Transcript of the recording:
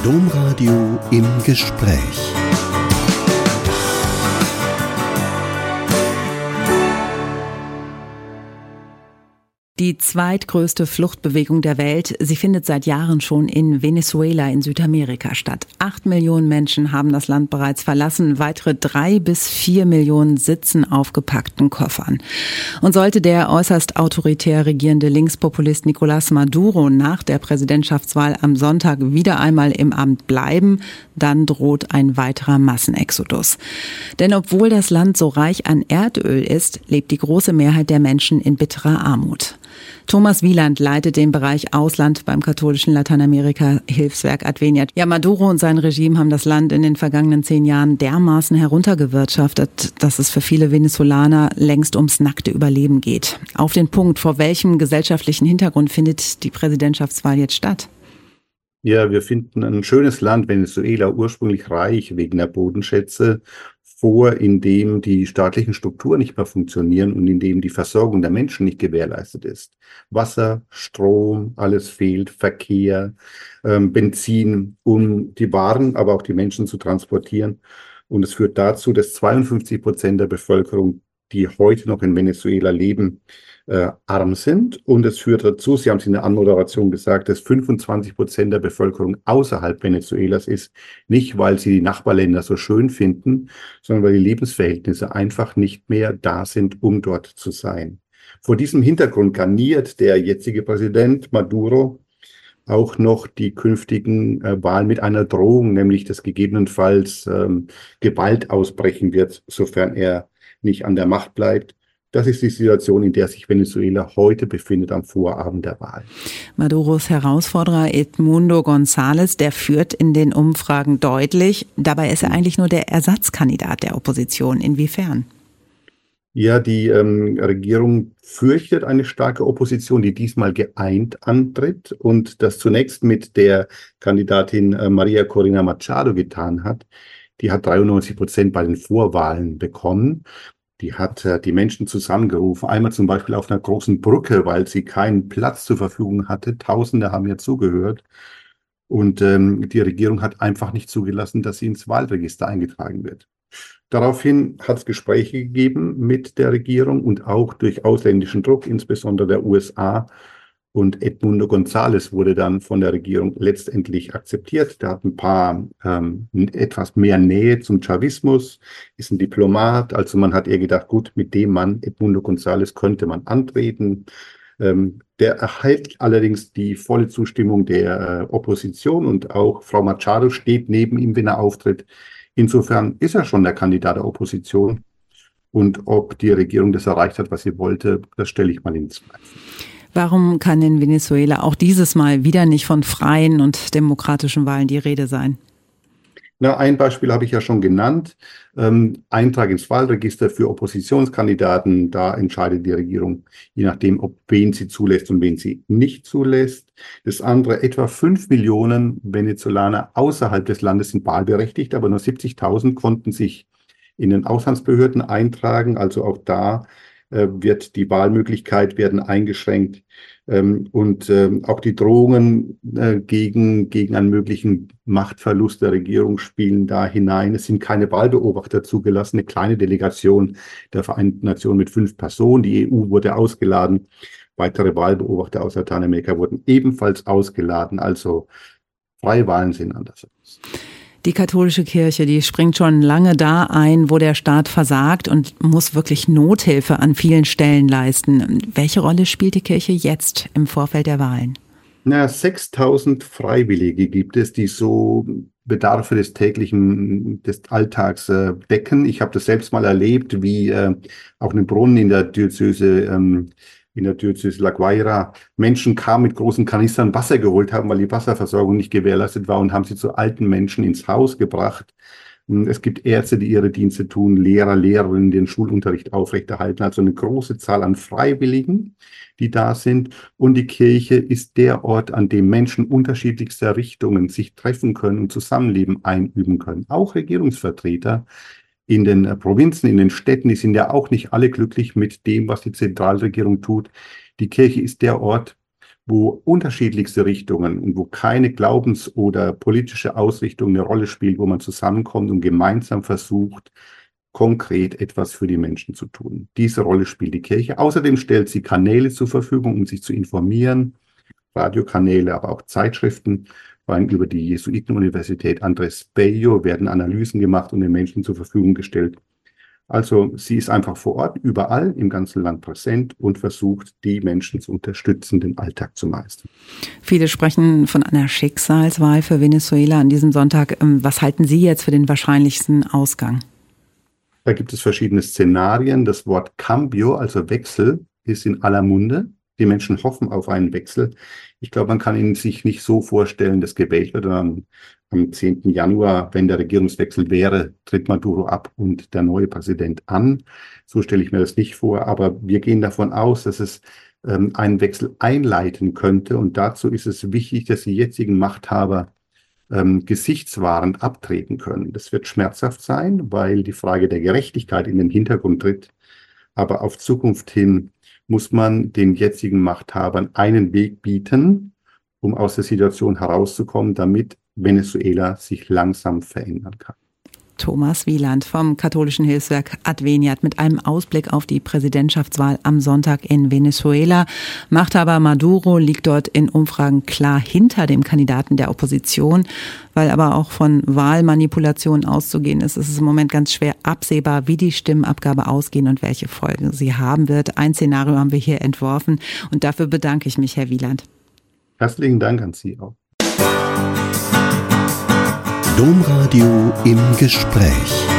Domradio im Gespräch. Die zweitgrößte Fluchtbewegung der Welt, sie findet seit Jahren schon in Venezuela in Südamerika statt. 8 Millionen Menschen haben das Land bereits verlassen, weitere 3 bis 4 Millionen sitzen auf gepackten Koffern. Und sollte der äußerst autoritär regierende Linkspopulist Nicolás Maduro nach der Präsidentschaftswahl am Sonntag wieder einmal im Amt bleiben, dann droht ein weiterer Massenexodus. Denn obwohl das Land so reich an Erdöl ist, lebt die große Mehrheit der Menschen in bitterer Armut. Thomas Wieland leitet den Bereich Ausland beim katholischen Lateinamerika-Hilfswerk Adveniat. Ja, Maduro und sein Regime haben das Land in den vergangenen 10 Jahren dermaßen heruntergewirtschaftet, dass es für viele Venezolaner längst ums nackte Überleben geht. Auf den Punkt, vor welchem gesellschaftlichen Hintergrund findet die Präsidentschaftswahl jetzt statt? Ja, wir finden ein schönes Land, Venezuela, ursprünglich reich wegen der Bodenschätze, vor, in dem die staatlichen Strukturen nicht mehr funktionieren und in dem die Versorgung der Menschen nicht gewährleistet ist. Wasser, Strom, alles fehlt, Verkehr, Benzin, um die Waren, aber auch die Menschen zu transportieren. Und es führt dazu, dass 52% der Bevölkerung, die heute noch in Venezuela leben, arm sind. Und es führt dazu, Sie haben es in der Anmoderation gesagt, dass 25% der Bevölkerung außerhalb Venezuelas ist. Nicht, weil sie die Nachbarländer so schön finden, sondern weil die Lebensverhältnisse einfach nicht mehr da sind, um dort zu sein. Vor diesem Hintergrund garniert der jetzige Präsident Maduro auch noch die künftigen Wahlen mit einer Drohung, nämlich dass gegebenenfalls Gewalt ausbrechen wird, sofern er nicht an der Macht bleibt. Das ist die Situation, in der sich Venezuela heute befindet am Vorabend der Wahl. Maduros Herausforderer Edmundo González, der führt in den Umfragen deutlich. Dabei ist er eigentlich nur der Ersatzkandidat der Opposition. Inwiefern? Ja, die Regierung fürchtet eine starke Opposition, die diesmal geeint antritt und das zunächst mit der Kandidatin María Corina Machado getan hat. Die hat 93% bei den Vorwahlen bekommen. Die hat die Menschen zusammengerufen, einmal zum Beispiel auf einer großen Brücke, weil sie keinen Platz zur Verfügung hatte. Tausende haben ihr zugehört. Und die Regierung hat einfach nicht zugelassen, dass sie ins Wahlregister eingetragen wird. Daraufhin hat es Gespräche gegeben mit der Regierung und auch durch ausländischen Druck, insbesondere der USA. Und Edmundo González wurde dann von der Regierung letztendlich akzeptiert. Der hat ein paar etwas mehr Nähe zum Chavismus, ist ein Diplomat. Also man hat eher gedacht, gut, mit dem Mann, Edmundo González, könnte man antreten. Der erhält allerdings die volle Zustimmung der Opposition und auch Frau Machado steht neben ihm, wenn er auftritt. Insofern ist er schon der Kandidat der Opposition. Und ob die Regierung das erreicht hat, was sie wollte, das stelle ich mal in Zweifel. Warum kann in Venezuela auch dieses Mal wieder nicht von freien und demokratischen Wahlen die Rede sein? Na, ein Beispiel habe ich ja schon genannt. Eintrag ins Wahlregister für Oppositionskandidaten, da entscheidet die Regierung, je nachdem, ob wen sie zulässt und wen sie nicht zulässt. Das andere, etwa 5 Millionen Venezolaner außerhalb des Landes sind wahlberechtigt, aber nur 70.000 konnten sich in den Auslandsbehörden eintragen. Also auch da wird die Wahlmöglichkeit werden eingeschränkt und auch die Drohungen gegen einen möglichen Machtverlust der Regierung spielen da hinein. Es sind keine Wahlbeobachter zugelassen, eine kleine Delegation der Vereinten Nationen mit 5 Personen. Die EU wurde ausgeladen. Weitere Wahlbeobachter aus Lateinamerika wurden ebenfalls ausgeladen. Also freie Wahlen sehen anders aus. Die katholische Kirche, die springt schon lange da ein, wo der Staat versagt und muss wirklich Nothilfe an vielen Stellen leisten. Welche Rolle spielt die Kirche jetzt im Vorfeld der Wahlen? 6.000 Freiwillige gibt es, die so Bedarfe des Alltags decken. Ich habe das selbst mal erlebt, wie auch einen Brunnen in der Diözese La Guaira Menschen kamen mit großen Kanistern Wasser geholt haben, weil die Wasserversorgung nicht gewährleistet war und haben sie zu alten Menschen ins Haus gebracht. Es gibt Ärzte, die ihre Dienste tun, Lehrer, Lehrerinnen, die den Schulunterricht aufrechterhalten. Also eine große Zahl an Freiwilligen, die da sind. Und die Kirche ist der Ort, an dem Menschen unterschiedlichster Richtungen sich treffen können und Zusammenleben einüben können. Auch Regierungsvertreter in den Provinzen, in den Städten, die sind ja auch nicht alle glücklich mit dem, was die Zentralregierung tut. Die Kirche ist der Ort, wo unterschiedlichste Richtungen und wo keine Glaubens- oder politische Ausrichtung eine Rolle spielt, wo man zusammenkommt und gemeinsam versucht, konkret etwas für die Menschen zu tun. Diese Rolle spielt die Kirche. Außerdem stellt sie Kanäle zur Verfügung, um sich zu informieren, Radiokanäle, aber auch Zeitschriften. Vor allem über die Jesuitenuniversität Andrés Bello werden Analysen gemacht und den Menschen zur Verfügung gestellt. Also sie ist einfach vor Ort, überall im ganzen Land präsent und versucht, die Menschen zu unterstützen, den Alltag zu meistern. Viele sprechen von einer Schicksalswahl für Venezuela an diesem Sonntag. Was halten Sie jetzt für den wahrscheinlichsten Ausgang? Da gibt es verschiedene Szenarien. Das Wort Cambio, also Wechsel, ist in aller Munde. Die Menschen hoffen auf einen Wechsel. Ich glaube, man kann ihnen sich nicht so vorstellen, dass gewählt wird. Am 10. Januar, wenn der Regierungswechsel wäre, tritt Maduro ab und der neue Präsident an. So stelle ich mir das nicht vor. Aber wir gehen davon aus, dass es einen Wechsel einleiten könnte. Und dazu ist es wichtig, dass die jetzigen Machthaber gesichtswahrend abtreten können. Das wird schmerzhaft sein, weil die Frage der Gerechtigkeit in den Hintergrund tritt. Aber auf Zukunft hin muss man den jetzigen Machthabern einen Weg bieten, um aus der Situation herauszukommen, damit Venezuela sich langsam verändern kann. Thomas Wieland vom katholischen Hilfswerk Adveniat mit einem Ausblick auf die Präsidentschaftswahl am Sonntag in Venezuela. Machthaber Maduro liegt dort in Umfragen klar hinter dem Kandidaten der Opposition. Weil aber auch von Wahlmanipulationen auszugehen ist, ist es im Moment ganz schwer absehbar, wie die Stimmenabgabe ausgehen und welche Folgen sie haben wird. Ein Szenario haben wir hier entworfen und dafür bedanke ich mich, Herr Wieland. Herzlichen Dank an Sie auch. Domradio im Gespräch.